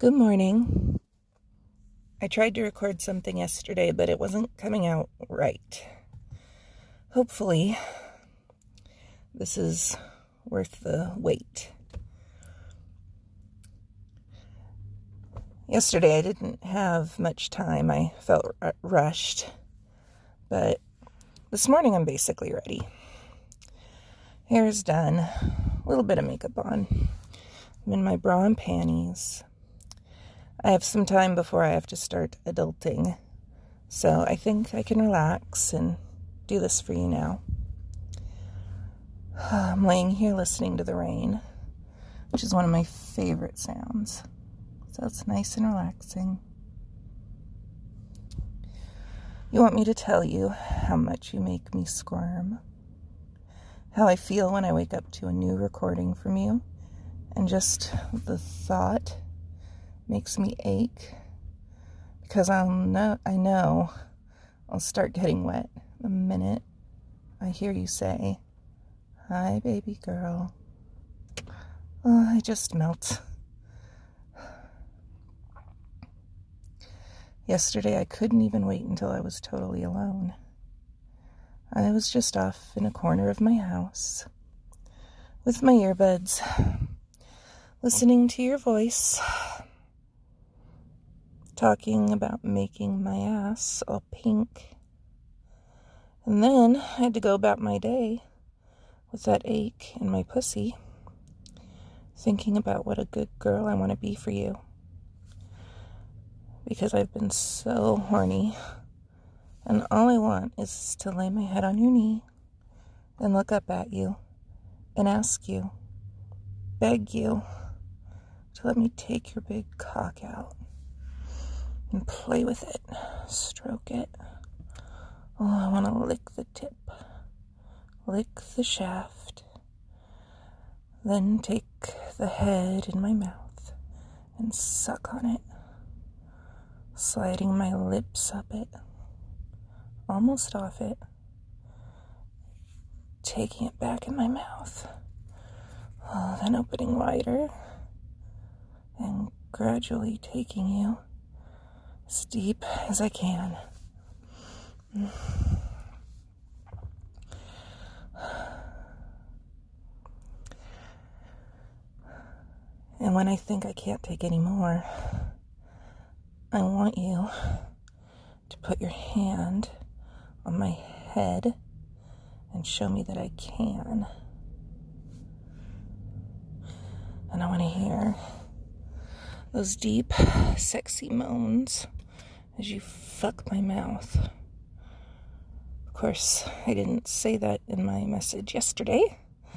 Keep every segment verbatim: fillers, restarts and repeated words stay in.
Good morning. I tried to record something yesterday, but it wasn't coming out right. Hopefully, this is worth the wait. Yesterday, I didn't have much time. I felt r- rushed, but this morning, I'm basically ready. Hair is done, a little bit of makeup on. I'm in my bra and panties. I have some time before I have to start adulting, so I think I can relax and do this for you now. I'm laying here listening to the rain, which is one of my favorite sounds, so it's nice and relaxing. You want me to tell you how much you make me squirm? How I feel when I wake up to a new recording from you, and just the thought makes me ache, because I'll know, I know I'll start getting wet the minute I hear you say, "Hi, baby girl." Oh, I just melt. Yesterday, I couldn't even wait until I was totally alone. I was just off in a corner of my house with my earbuds, listening to your voice, talking about making my ass all pink. And then I had to go about my day with that ache in my pussy, thinking about what a good girl I want to be for you. Because I've been so horny, and all I want is to lay my head on your knee and look up at you and ask you, beg you, to let me take your big cock out and play with it, stroke it. Oh, I want to lick the tip, lick the shaft, then take the head in my mouth and suck on it, sliding my lips up it, almost off it, taking it back in my mouth, oh, then opening wider and gradually taking you as deep as I can. And when I think I can't take any more, I want you to put your hand on my head and show me that I can. And I want to hear those deep, sexy moans as you fuck my mouth. Of course, I didn't say that in my message yesterday.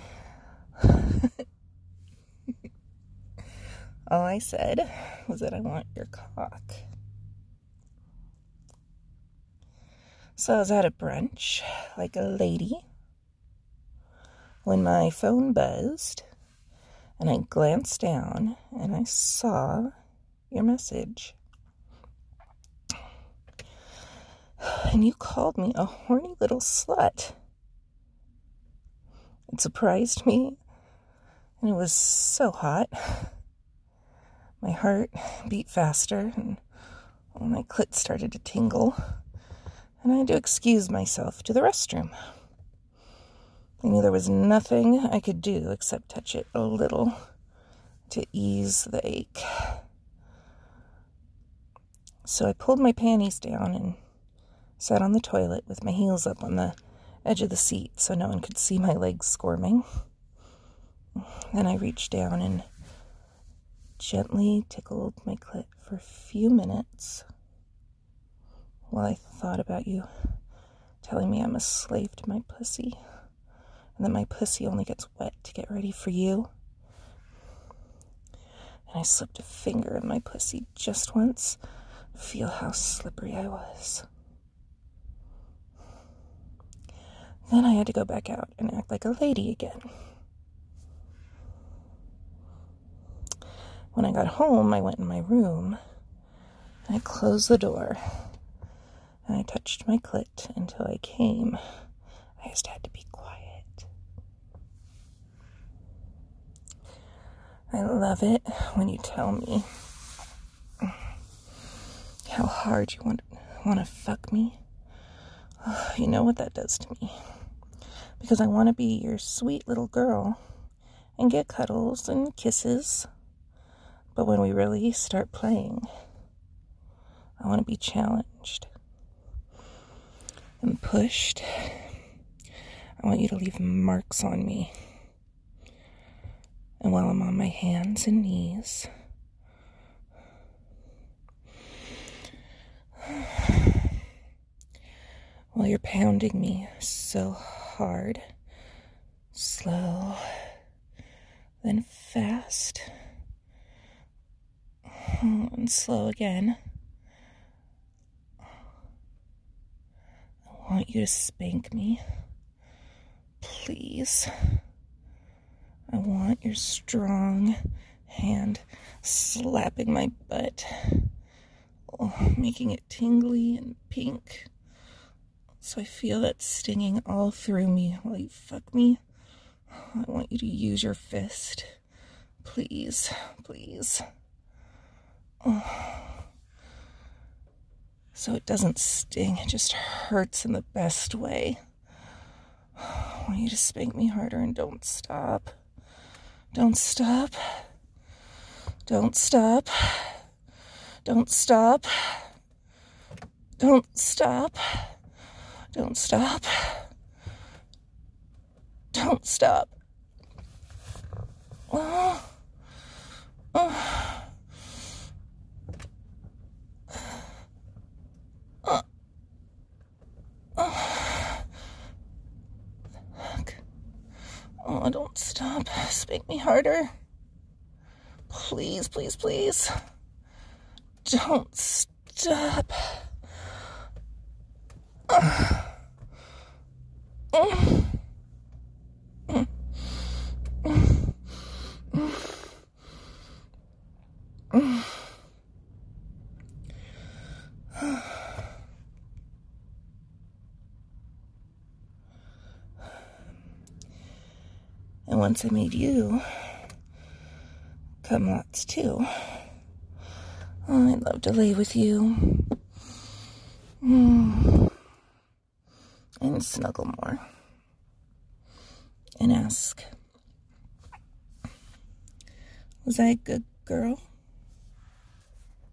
All I said was that I want your cock. So I was at a brunch, like a lady, when my phone buzzed, and I glanced down, and I saw your message. And you called me a horny little slut. It surprised me, and it was so hot. My heart beat faster, and my clit started to tingle, and I had to excuse myself to the restroom. I knew there was nothing I could do except touch it a little to ease the ache. So I pulled my panties down and sat on the toilet with my heels up on the edge of the seat so no one could see my legs squirming. Then I reached down and gently tickled my clit for a few minutes while I thought about you telling me I'm a slave to my pussy, and that my pussy only gets wet to get ready for you. And I slipped a finger in my pussy just once to feel how slippery I was. Then I had to go back out and act like a lady again. When I got home, I went in my room, and I closed the door, and I touched my clit until I came. I just had to be quiet. I love it when you tell me how hard you want, want to fuck me. Oh, you know what that does to me. Because I want to be your sweet little girl and get cuddles and kisses. But when we really start playing, I want to be challenged and pushed. I want you to leave marks on me. And while I'm on my hands and knees, while you're pounding me so hard, slow, then fast, and slow again, I want you to spank me, please. I want your strong hand slapping my butt, oh, making it tingly and pink, so I feel that stinging all through me while you fuck me. I want you to use your fist, please, please, oh. So it doesn't sting, it just hurts in the best way. I want you to spank me harder and don't stop. Don't stop. Don't stop. Don't stop. Don't stop. Don't stop. Don't stop. Oh. Oh. Oh. Oh. Fuck. Oh, don't stop. Spank me harder. Please, please, please. Don't stop. Uh. Mm. Mm. Mm. Mm. And once I made you come lots too, oh, I'd love to lay with you mm. and snuggle more and ask, was I a good girl?